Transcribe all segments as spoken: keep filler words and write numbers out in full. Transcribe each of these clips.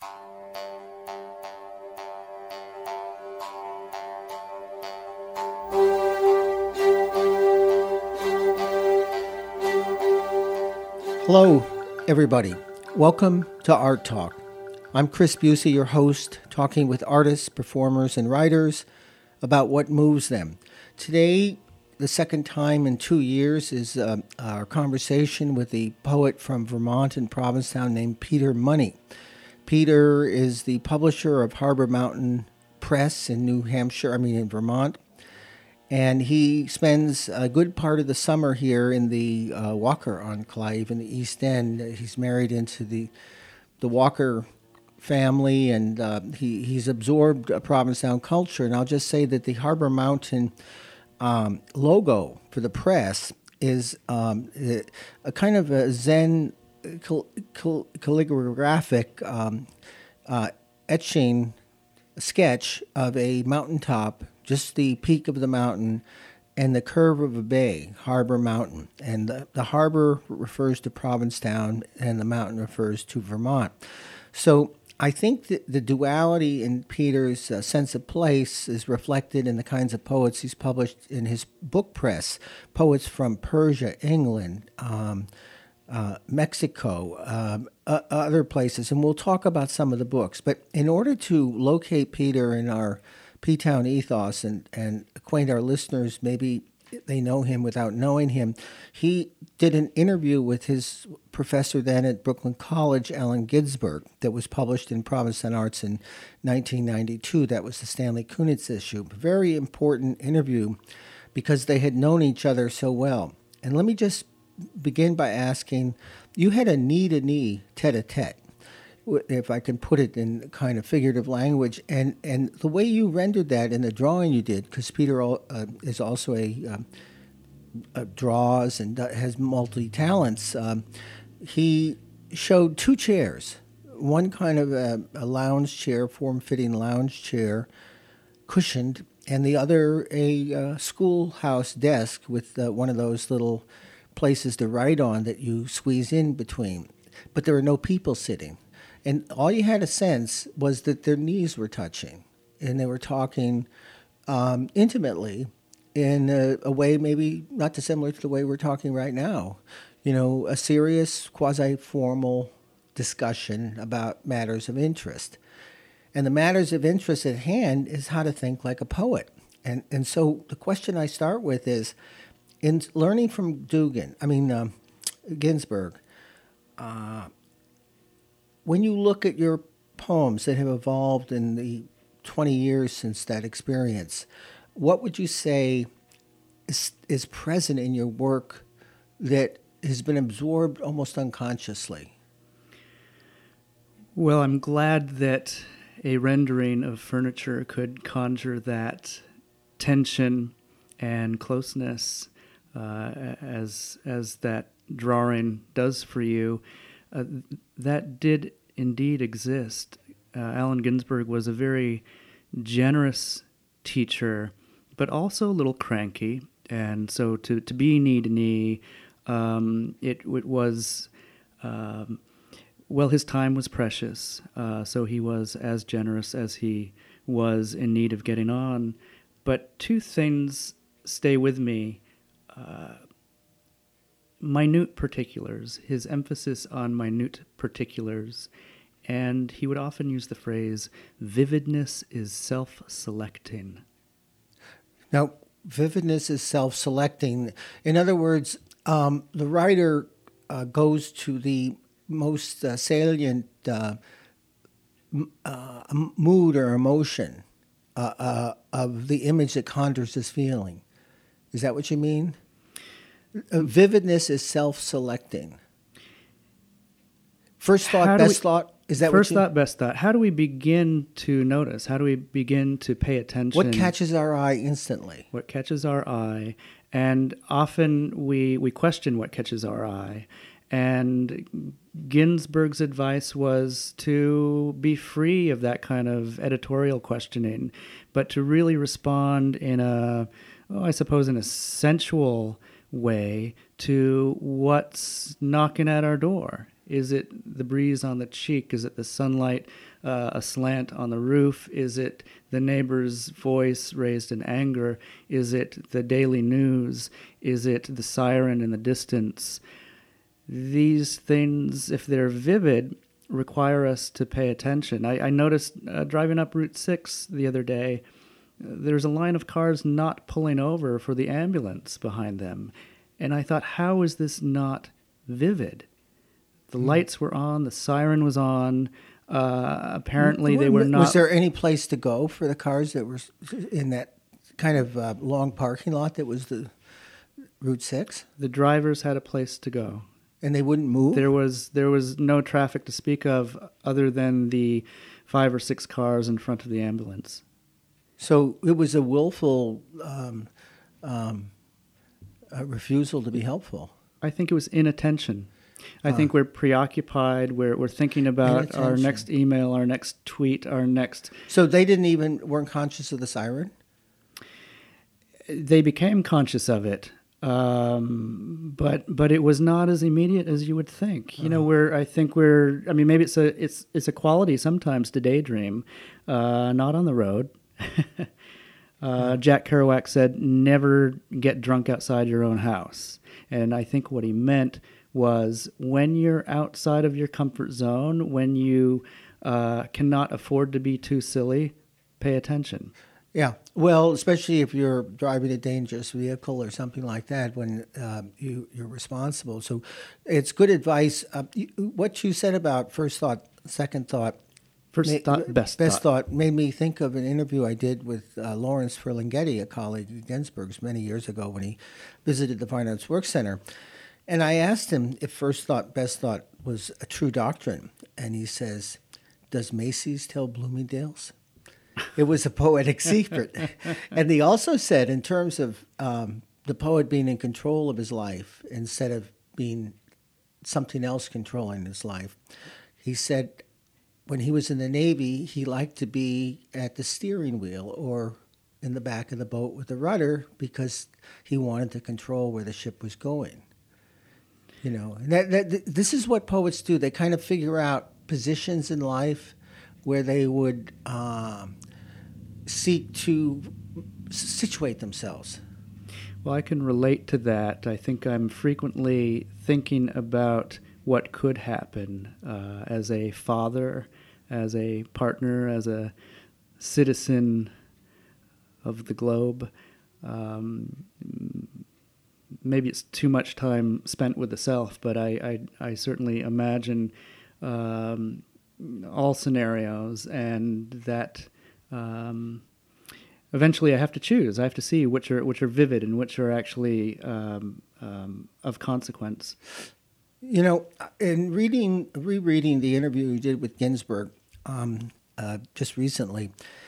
Hello, everybody. Welcome to Art Talk. I'm Chris Busey, your host, talking with artists, performers, and writers about what moves them. Today, the second time in two years, is uh, our conversation with the poet from Vermont and Provincetown named Peter Money. Peter is the publisher of Harbor Mountain Press in New Hampshire, I mean in Vermont. And he spends a good part of the summer here in the uh, Walker Enclave in the East End. He's married into the the Walker family, and uh, he, he's absorbed uh, Provincetown culture. And I'll just say that the Harbor Mountain um, logo for the press is um, a kind of a Zen cal- cal- calligraphic um, uh, etching sketch of a mountaintop, just the peak of the mountain and the curve of a bay, Harbor Mountain. And the, the harbor refers to Provincetown and the mountain refers to Vermont. So I think that the duality in Peter's uh, sense of place is reflected in the kinds of poets he's published in his book press, poets from Persia, England, um, uh, Mexico, um, uh, other places. And we'll talk about some of the books. But in order to locate Peter in our P-Town ethos and, and acquaint our listeners, maybe they know him without knowing him, he did an interview with his professor then at Brooklyn College, Allen Ginsberg, that was published in Provincetown Arts in nineteen ninety-two. That was the Stanley Kunitz issue. A very important interview because they had known each other so well. And let me just begin by asking, you had a knee-to-knee, tete-a-tete, if I can put it in kind of figurative language, and, and the way you rendered that in the drawing you did, because Peter uh, is also a, um, a draws and has multi-talents, um, he showed two chairs, one kind of a, a lounge chair, form-fitting lounge chair, cushioned, and the other a uh, schoolhouse desk with uh, one of those little places to write on that you squeeze in between. But there were no people sitting. And all you had a sense was that their knees were touching, and they were talking um, intimately in a, a way maybe not dissimilar to the way we're talking right now. You know, a serious, quasi-formal discussion about matters of interest. And the matters of interest at hand is how to think like a poet. And and so the question I start with is, in learning from Dugan, I mean, um, Ginsberg, uh, when you look at your poems that have evolved in the twenty years since that experience, what would you say is, is present in your work that has been absorbed almost unconsciously? Well, I'm glad that a rendering of furniture could conjure that tension and closeness uh, as as that drawing does for you. Uh, that did indeed exist. Uh, Allen Ginsberg was a very generous teacher, but also a little cranky. And so to, to be knee to knee, um, it, it was, um, well, his time was precious. Uh, so he was as generous as he was in need of getting on. But two things stay with me. Uh, minute particulars, his emphasis on minute particulars, and he would often use the phrase, vividness is self-selecting. Now, vividness is self-selecting. In other words, um, the writer uh, goes to the most uh, salient uh, m- uh, mood or emotion uh, uh, of the image that conjures this feeling. Is that what you mean? Uh, vividness is self-selecting. First thought, best we, thought. Is that first what you... thought, best thought? How do we begin to notice? How do we begin to pay attention? What catches our eye instantly? What catches our eye, and often we we question what catches our eye. And Ginsberg's advice was to be free of that kind of editorial questioning, but to really respond in a, oh, I suppose, in a sensual way to what's knocking at our door. Is it the breeze on the cheek? Is it the sunlight uh, aslant on the roof? Is it the neighbor's voice raised in anger? Is it the daily news? Is it the siren in the distance? These things, if they're vivid, require us to pay attention. I, I noticed uh, driving up Route six the other day, uh, there's a line of cars not pulling over for the ambulance behind them. And I thought, how is this not vivid? The mm. lights were on, the siren was on. Uh, apparently they were not... Was there any place to go for the cars that were in that kind of uh, long parking lot that was the Route six? The drivers had a place to go. And they wouldn't move? There was there was no traffic to speak of other than the five or six cars in front of the ambulance. So it was a willful um, um, a refusal to be helpful. I think it was inattention. I uh, think we're preoccupied. We're we're thinking about inattention. Our next email, our next tweet, our next... So they didn't even, weren't conscious of the siren? They became conscious of it. Um, but but it was not as immediate as you would think. You uh-huh. know, we're I think we're I mean maybe it's a it's it's a quality sometimes to daydream, uh, not on the road. uh, Jack Kerouac said, "Never get drunk outside your own house," and I think what he meant was when you're outside of your comfort zone, when you uh, cannot afford to be too silly, pay attention. Yeah, well, especially if you're driving a dangerous vehicle or something like that, when uh, you, you're responsible. So it's good advice. Uh, you, what you said about first thought, second thought, first ma- thought, best, best thought. thought made me think of an interview I did with uh, Lawrence Ferlinghetti, a colleague at Ginsberg's many years ago when he visited the Fine Arts Work Center. And I asked him if first thought, best thought was a true doctrine. And he says, "Does Macy's tell Bloomingdale's?" It was a poetic secret. And he also said, in terms of um, the poet being in control of his life instead of being something else controlling his life, he said when he was in the Navy, he liked to be at the steering wheel or in the back of the boat with the rudder because he wanted to control where the ship was going. You know, and that, that, this is what poets do. They kind of figure out positions in life where they would um, seek to situate themselves. Well, I can relate to that. I think I'm frequently thinking about what could happen uh, as a father, as a partner, as a citizen of the globe. Um, maybe it's too much time spent with the self, but I, I, I certainly imagine um, all scenarios, and that um, eventually I have to choose. I have to see which are which are vivid and which are actually um, um, of consequence. You know, in reading, rereading the interview you did with Ginsberg um, uh, just recently,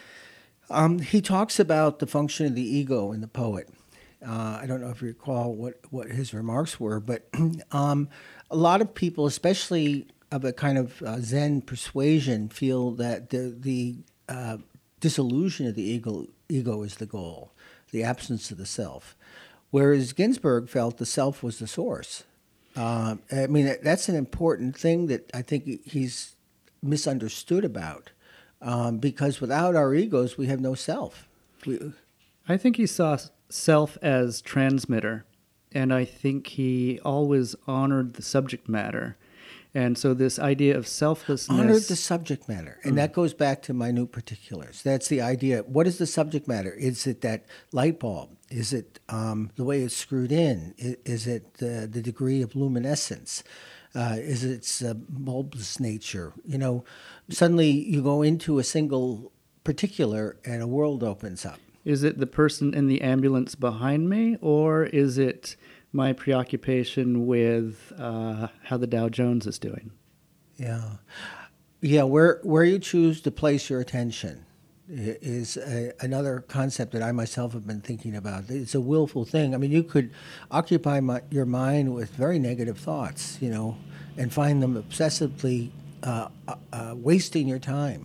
um, he talks about the function of the ego in the poet. Uh, I don't know if you recall what, what his remarks were, but um, a lot of people, especially of a kind of uh, Zen persuasion, feel that the the uh, dissolution of the ego ego is the goal, the absence of the self, whereas Ginsberg felt the self was the source. Uh, I mean, that's an important thing that I think he's misunderstood about, um, because without our egos, we have no self. We, I think he saw self as transmitter, and I think he always honored the subject matter. And so this idea of selflessness... Honored the subject matter. And mm. that goes back to minute particulars. That's the idea. What is the subject matter? Is it that light bulb? Is it um, the way it's screwed in? Is it uh, the degree of luminescence? Uh, is it its uh, bulbous nature? You know, suddenly you go into a single particular and a world opens up. Is it the person in the ambulance behind me, or is it my preoccupation with uh, how the Dow Jones is doing? Yeah. Yeah, where where you choose to place your attention is a, another concept that I myself have been thinking about. It's a willful thing. I mean, you could occupy my, your mind with very negative thoughts, you know, and find them obsessively uh, uh, wasting your time.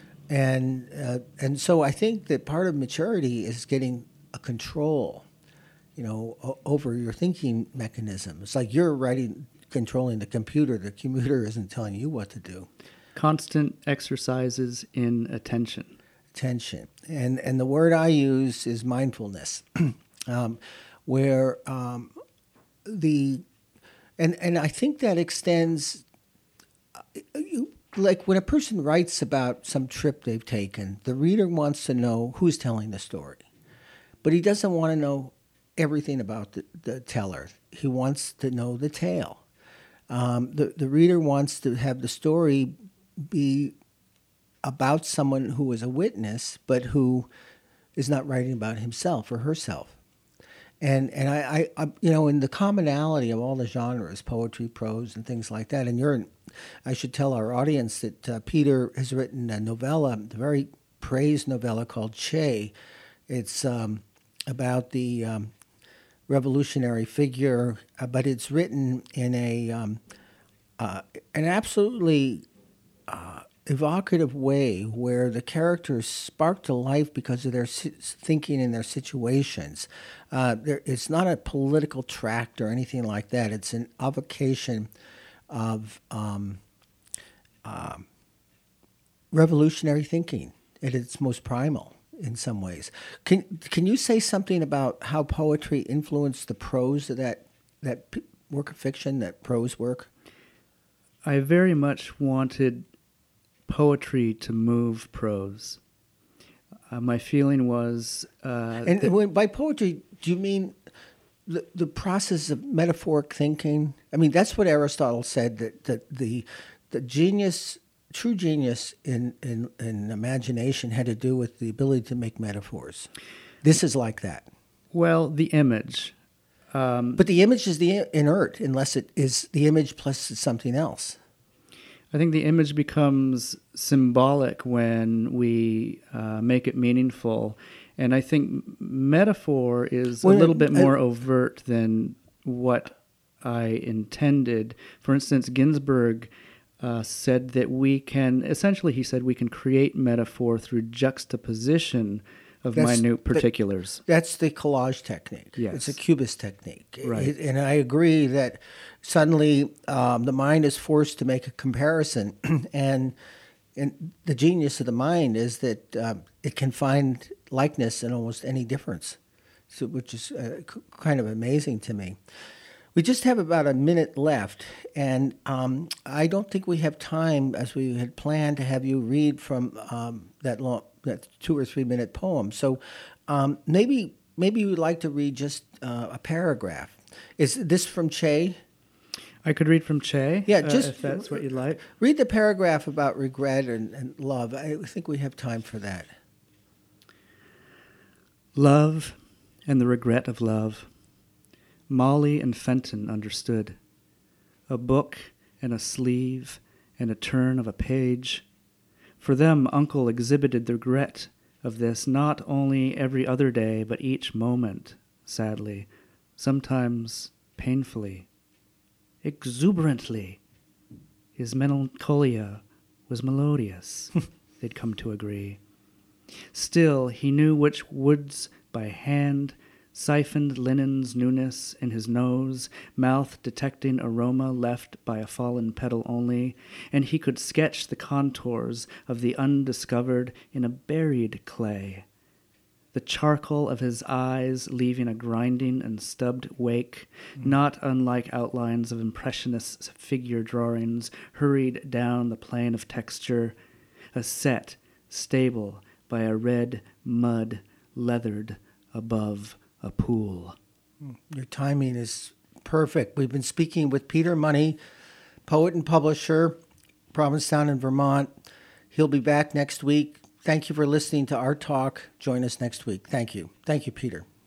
And uh, and so I think that part of maturity is getting a control, you know, o- over your thinking mechanism. It's like you're writing controlling the computer. The computer isn't telling you what to do. Constant exercises in attention. Attention. And and the word I use is mindfulness, um, where um, the, and, and I think that extends, uh, you, like when a person writes about some trip they've taken, the reader wants to know who's telling the story. But he doesn't want to know everything about the, the teller. He wants to know the tale. Um, the, the reader wants to have the story be about someone who is a witness, but who is not writing about himself or herself. And and I, I, I you know, in the commonality of all the genres, poetry, prose, and things like that, and you're, I should tell our audience that uh, Peter has written a novella, a very praised novella called Che. It's um, about the um, revolutionary figure, uh, but it's written in a um, uh, an absolutely uh, evocative way where the characters spark to life because of their si- thinking and their situations. Uh, there, it's not a political tract or anything like that. It's an evocation of um, uh, revolutionary thinking at its most primal in some ways. Can can you say something about how poetry influenced the prose of that, that p- work of fiction, that prose work? I very much wanted poetry to move prose. Uh, my feeling was... Uh, and that when, by poetry, do you mean the, the process of metaphoric thinking? I mean, that's what Aristotle said, that, that the the genius, true genius in, in, in imagination had to do with the ability to make metaphors. This is like that. Well, the image. Um, but the image is the inert, unless it is the image plus something else. I think the image becomes symbolic when we uh, make it meaningful. And I think metaphor is well, a little bit I, more overt than what I intended. For instance, Ginsberg uh, said that we can, essentially he said we can create metaphor through juxtaposition of that's minute particulars. The, that's the collage technique. Yes. It's a cubist technique. Right. It, and I agree that suddenly um, the mind is forced to make a comparison. and and the genius of the mind is that um, it can find likeness in almost any difference, so, which is uh, c- kind of amazing to me. We just have about a minute left, and um, I don't think we have time, as we had planned, to have you read from um, that long, that two or three minute poem. So um, maybe maybe you would like to read just uh, a paragraph. Is this from Che? I could read from Che, yeah, just uh, if that's what you'd like. Read the paragraph about regret and, and love. I think we have time for that. Love and the regret of love. Molly and Fenton understood. A book and a sleeve and a turn of a page. For them, Uncle exhibited the regret of this not only every other day, but each moment, sadly, sometimes painfully, exuberantly. His melancholia was melodious, they'd come to agree. Still, he knew which woods by hand siphoned linen's newness in his nose, mouth detecting aroma left by a fallen petal only, and he could sketch the contours of the undiscovered in a buried clay. The charcoal of his eyes leaving a grinding and stubbed wake, mm. not unlike outlines of impressionist figure drawings hurried down the plane of texture, a set, stable by a red mud leathered above a pool. Your timing is perfect. We've been speaking with Peter Money, poet and publisher, Provincetown in Vermont. He'll be back next week. Thank you for listening to Art Talk. Join us next week. Thank you. Thank you, Peter.